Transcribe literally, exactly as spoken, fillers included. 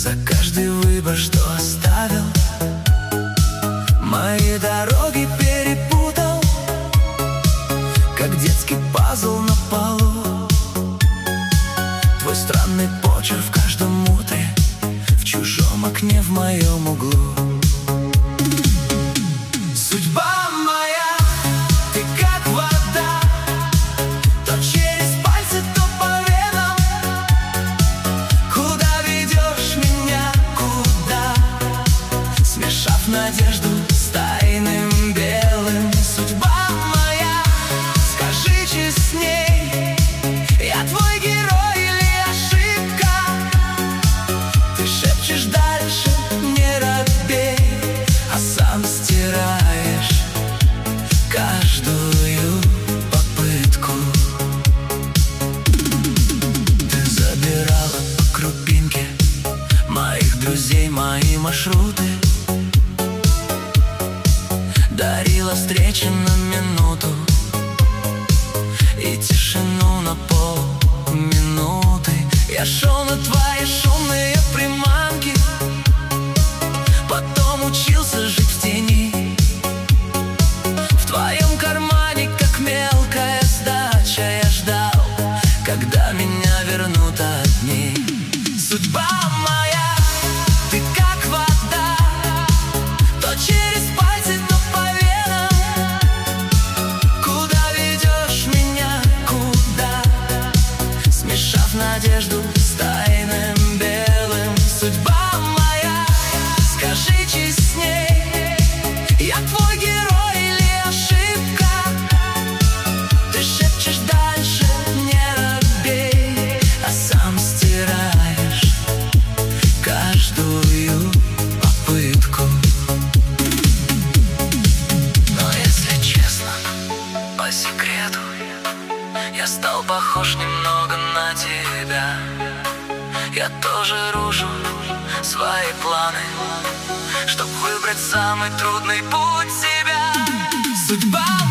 За каждый выбор, что оставил, мои дороги перепутал, как детский пазл на полу. Твой странный почерк в каждом утре, в чужом окне в моем углу. Судьба моя, ты как вода, то через пальцы, то по венам. Куда ведешь меня, куда? Смешав надежду с тайным белым. Судьба моя, скажи честней, я твой герой или ошибка? Ты шепчешь дальше, не робей, а сам стираешь каждую попытку. Ты забирала по крупинке моих друзей, мои маршруты, дарила встречи на минуту и тишину на полминуты. Я шел на твои шумные приманки, потом учился жить в тени. В твоем кармане, как мелкая сдача, я ждал, когда меня вернут одни. Судьба моя, ты как вода, то через пальцы, то по венам. Куда ведешь меня, куда? Смешав надежду с тайным белым. Судьба моя, скажи честней, я твой герой или ошибка? Ты шепчешь дальше, не робей, а сам стираешь каждую попытку. Но если честно, по секрету, я стал похож немного на тебя. Я тоже рушу свои планы, чтоб выбрать самый трудный путь себя. Судьба